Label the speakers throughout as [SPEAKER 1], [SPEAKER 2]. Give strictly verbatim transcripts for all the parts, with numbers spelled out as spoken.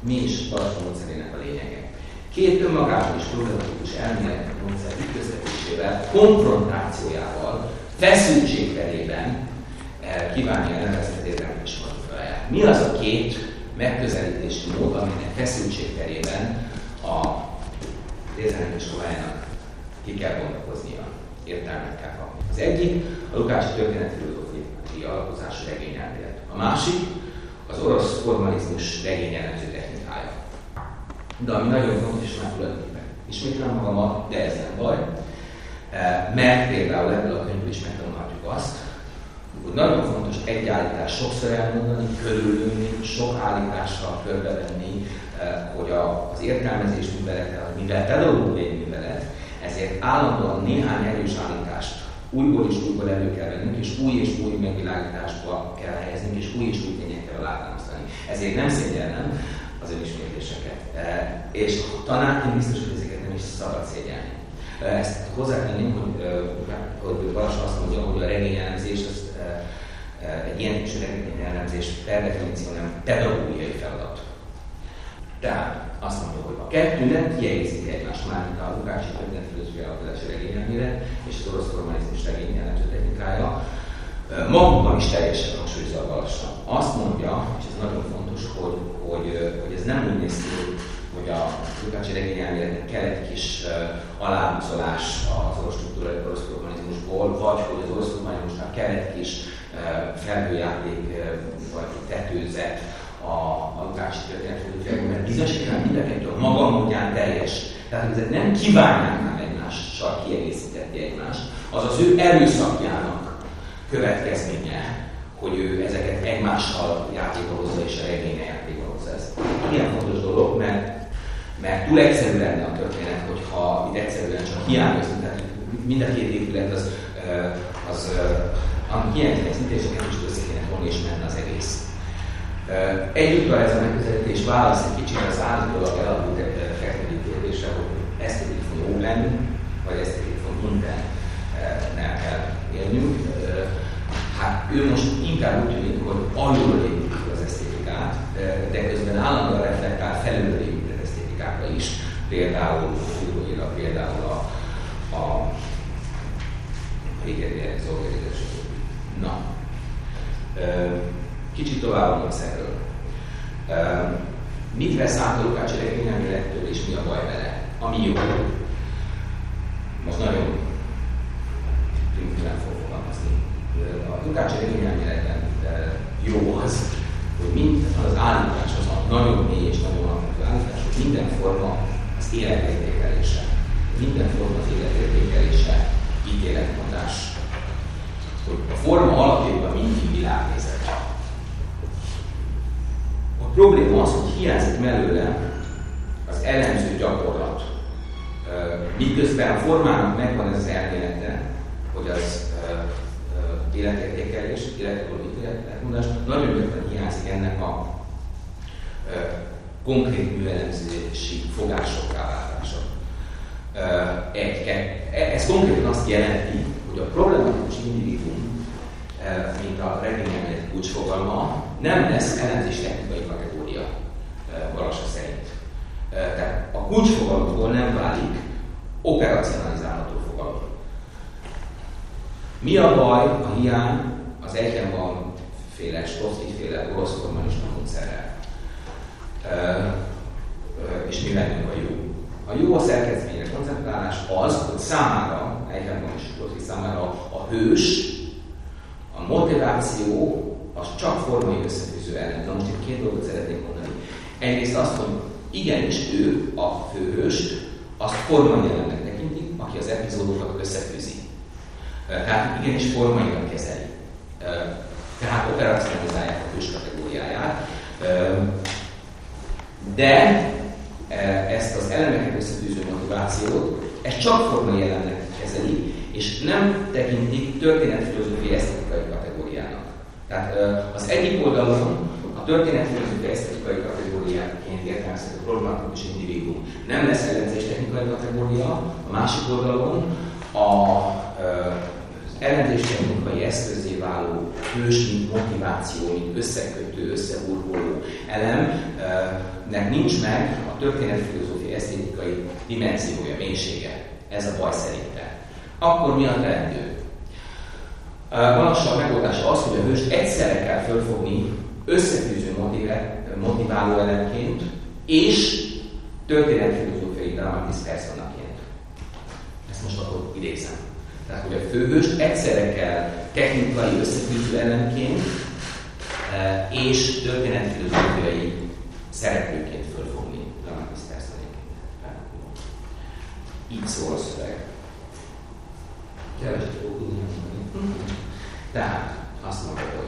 [SPEAKER 1] Mi is Balaston módszerének a lényege? Két önmagában is problematikus elméleti módszer ütköztetésével, konfrontációjával, feszültségterében kívánja elnevezni az értelmes konfrontációját. Mi az a két megközelítési mód, aminek feszültségterében a értelmes iskolájának ki kell gondolkoznia, értelmet kell kapni. Az egyik a Lukácsi történetfilozófiai alapozású regényelmélet. A másik az orosz formalizmus regényjellemző technikája. De ami nagyon fontos, és már tulajdonképpen ismétlem magamat, de ez nem baj, mert például ebből a könyvből is megtanulhatjuk azt, hogy nagyon fontos egy állítást sokszor elmondani, körülülni, sok állítással körbevenni, hogy az értelmezés művelete, mivel pedagógiai művelet, ezért állandóan néhány erős állítást újból és újból elő kell vennünk, és új és új megvilágításba kell helyeznünk, és új és új tényekkel alátámasztani. Ezért nem szégyellem az önismétléseket. És tanárként biztos, hogy ezeket nem is szabad szégyelni. Ezt hozzátenném, hogy, hogy Balaston azt mondja, hogy a regényelemzés az egy ilyen típusú regényelemzés per definíció nem pedagógiai feladat. Tehát azt mondja, hogy a kettő nem kiegészíti egymást, már mint a Lukácsi történetfilozófiai alapítási regényelmére és az orosz formalizmus regényjellemző technikája magukban is teljesen hangsúlyozza a Balaston. Azt mondja, és ez nagyon fontos, hogy, hogy, hogy ez nem úgy néz ki, hogy a Lukácsi regényelméletnek kell egy kis uh, aláhúzolás az orosz struktúrai orosz formalizmusból, vagy hogy az orosz formalizmusnak kell egy kis uh, felhőjáték uh, vagy tetőzet a, a Lukácsi történetfilozófiából, mert bizonyos értelemben mindenkettő a maga módján teljes. Tehát ezek nem kívánják már egymással kiegészíteni egymást, az az ő erőszakjának következménye, hogy ő ezeket egymással játékolozza és a regénye játékolozza. Ez ilyen fontos dolog, mert, mert túl egyszerű lenne a történet, hogyha itt egyszerűen csak hiányozni, tehát mind a két épület az, az annak hiányzik egy szintéseket is össze kéne volna és menne az egész. Egyúttal ez a megközelítés válasz egy kicsit az állítólag eladó technikai kérdésre, hogy esztetik fog jó lenni, vagy esztetik fog mindennel kell élnünk. Hát ő most inkább úgy tűnik, hogy alulról építi az esztétikát, de közben állandóan reflektál felülről épített esztétikákra is. Például a például a, a régebbiek szolgáltatások. Na, kicsit tovább a szerről. Mit vesz át a Lukácsi regényelmélettől, és mi a baj vele? Ami jó. Most nagyon primitíven fog fogalmazni. A Lukácsi regényelméletben jó az, hogy mind az állítás, az a nagyon mély és nagyon alapvető állítás, hogy minden forma az életértékelése. Minden forma az életértékelése, ítéletmondás. Hogy a forma alapjában mindig világnézet. A probléma az, hogy hiányzik belőle az elemző gyakorlat. Miközben a formának megvan ez az elmélete, hogy az életértékelés, életmondás, nagyon gyakran hiányzik ennek a ö, konkrét műelemzési fogásokká váltása. Egy, ez konkrétan azt jelenti, hogy a problematikus individuum, mint a regényelmélet kulcsfogalma, nem lesz elemzés technikai kategória Balaston szerint. Tehát a kulcsfogalomból nem válik operacionalizálható fogalom. Mi a baj, a hiány az Eichenbaum féle, Stotsky-féle orosz formalista módszerrel? És mi bennünk a jó? A jó a szerkezményre koncentrálás az, hogy számára, Eichenbaum és Stotsky számára a hős, a motiváció az csak formai összefűző ellen. Na most itt két dolgot szeretnék mondani. Egyrészt azt, hogy igenis ő, a főhőst, azt formai ellennek tekintik, aki az epizódokat összefűzi. Tehát igenis formailag kezeli. Tehát operacionalizálják a hős kategóriáját. De ezt az elemeket összefűző motivációt, ezt csak formai elemnek kezeli, és nem tekintik történetfilozófiai esztetikai kategóriának. Tehát az egyik oldalon a történetfilozófiai esztetikai kategóriáként értelmezhető problematikus individuum nem lesz elemzés technikai kategória, a másik oldalon a ellenzéstechnikai eszközé váló hős, mint motiváció, mint összekötő, összehurkoló elemnek nincs meg a történetfilozófiai esztétikai dimenziója, mélysége. Ez a baj szerintem. Akkor mi a teendő? Manapság a megoldása az, hogy a hőst egyszerre kell fölfogni összefűző motiváló elemként és történetfilozófiai dramatis personaként. Ezt most akkor idézem. Tehát, hogy a főhőst egyszerre kell technikai összefűző elemként és történetfilozófiai szereplőként fölfogni dramatis personaként. Így szól a szöveg. Keveset fogok tudni mondani. Tehát azt mondja, hogy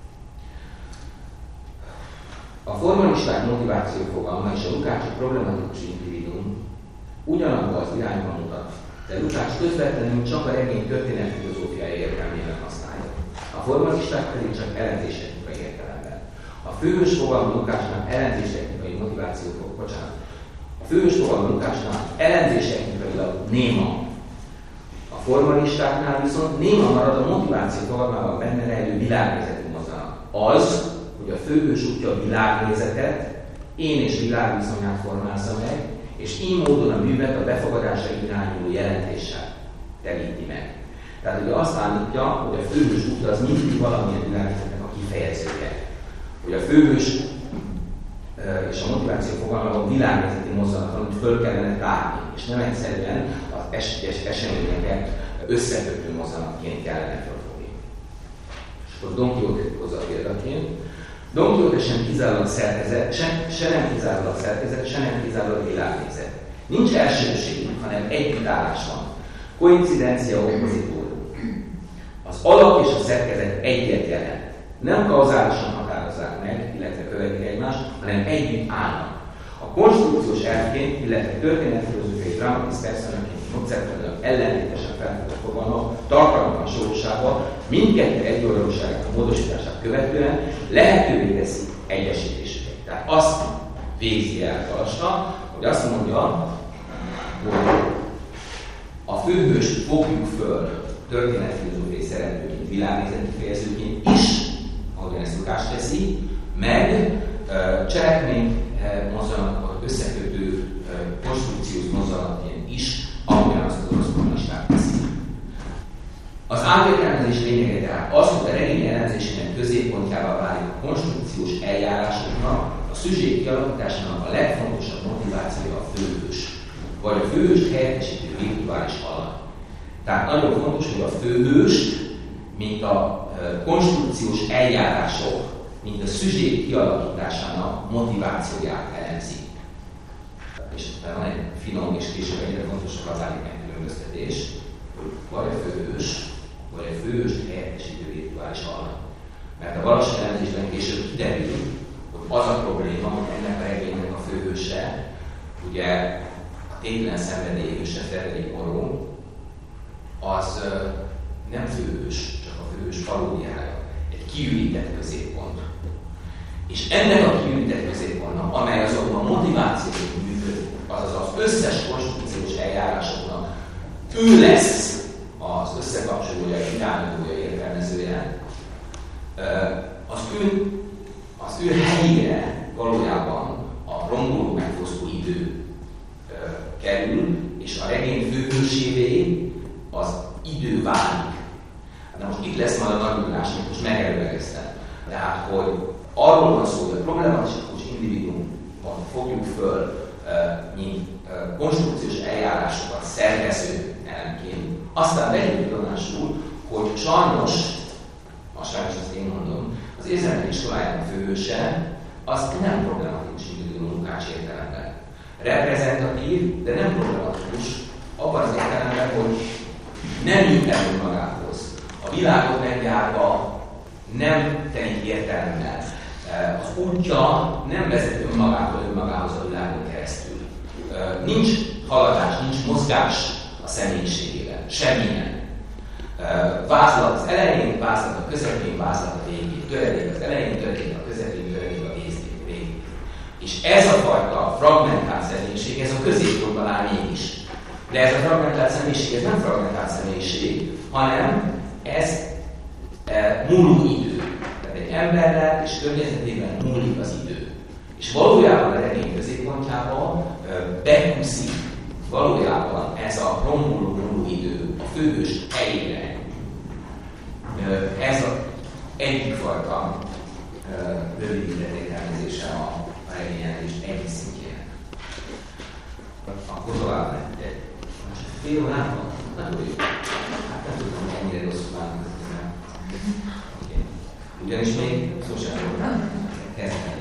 [SPEAKER 1] a formalisták motiváció fogalma és a Lukácsi problematikus individuum ugyanabban az irányban mutat, de Lukács közvetlenül csak a regény történetfilozófiai értelmében használja. A formalisták pedig csak ellenzéstechnikai értelemben. A főhős fogalma Lukácsnak ellenzéstechnikai motiváció fog, bocsánat. A főhős fogalma Lukácsnak ellenzéstechnikailag néma. A formalistáknál viszont néma marad a motiváció fogalmában benne rejlő világnézeti mozzanat. Az, hogy a főhős útja a világnézetet, én és világviszonyát formázza meg, és így módon a művet a befogadásra irányuló jelentéssel telíti meg. Tehát ugye azt állítja, hogy a főhős útja az mindig valamilyen világnézetnek a kifejezője. Hogy a főhős és a motiváció fogalmában világnézeti mozzanat, amit föl kellene tárni, és nem egyszerűen az es- eseményeket összekötő mozzanatként kellene felfogni. És akkor Don Quixote hozza a példaként. Don Quixote sem kizárólag szerkezet, se, se nem kizárólag szerkezet, se nem kizárólag világnézet. Nincs elsőség, hanem együttállás van. Koincidencia oppositórum. Az alap és a szerkezet egyet jelent. Nem kauzálisan határozzák meg, illetve követik egymást, hanem együtt állnak. A konstrukciós elvként, illetve történetfilozófiai dramatis personaként módszertanilag ellentétesen felfogott fogalmak tartalmatlan sorosában mindkettő egyoldalúságának a módosítását követően lehetővé teszi egyesítésüket. Tehát azt végzi el Kalasta, hogy azt mondja, hogy a főhőst fogjuk föl történetfilozófiai szereplőként, világnézeti fejezőként is, ahogyan ezt Lukács teszi, meg uh, cselekmény uh, mozzanatokat összekötő uh, konstrukciós mozzanatként is, ahogyan azt az orosz kommunisták teszi. Az átértelmezés lényege tehát az, hogy a regény elemzésének középpontjává válik a konstrukciós eljárásoknak, a szüzsé kialakításának a legfontosabb motivációja a főhős, vagy a főhőst helyettesítő virtuális alak. Tehát nagyon fontos, hogy a főhőst, mint a konstrukciós eljárások, mint a szüzsé kialakításának motivációját elemzi. És van egy finom és később egyre fontosabb válik megkülönböztetés, hogy vagy a főhős, vagy a főhőst helyettesítő virtuális alak. Mert a valós elemzésben később kiderül, hogy az a probléma, hogy ennek a regénynek a főhőse, ugye a tétlen szenvedélyhőse, Frederick Moreau, az nem főhős, csak a főhős paródiája, egy kiürített középpont. És ennek a kiürített középpontnak, amely azonban motivációt működik, azaz az összes konstrukciós eljárásoknak ő lesz az összekapcsolója, irányítója, értelmezője, az ő, az ő helyére valójában a romboló megfosztó idő kerül, és a regény főhősévé az idő válik. De most itt lesz majd a nagyulás, amit most megerőlegeztem. Tehát, hogy arról van szó, hogy a problematikus individuumot fogjuk föl, mint konstrukciós eljárásokat szervező elemként, aztán vegyük tudomásul, hogy sajnos, a sajnos ezt én mondom, az érzelmi iskolájának főhőse az nem problematikus individuum Lukács értelemben. Reprezentatív, de nem problematikus abban az értelemben, hogy nem jut el önmagához. A világot megjárva nem telik értelemmel. Az útja nem vezet önmagától önmagához a világon keresztül. Nincs haladás, nincs mozgás a személyiségében. Semmilyen. Vázlat az elején, vázlat a közepén, vázlat a végén. Töredék az elején, töredék a közepén, töredék a végén. És ez a fajta fragmentált személyiség, ez a középpontban áll mégis. De ez a fragmentált személyiség, ez nem fragmentált személyiség, hanem ez e, múló idő. Tehát egy emberrel és környezetében múlik az idő. És valójában a regény középpontjában e, bekúszik valójában ez a romboló múló idő a főhős helyére. E, ez az egyik fajta e, rövid értelmezése a, a regényelés egyik szintjének. Akkor tovább lehet. Fél órában? Nagyon jó. Hát nem tudom, hogy ennyire rosszul állnak. Okay. Ugyanis még szó sem volt. Kezdve.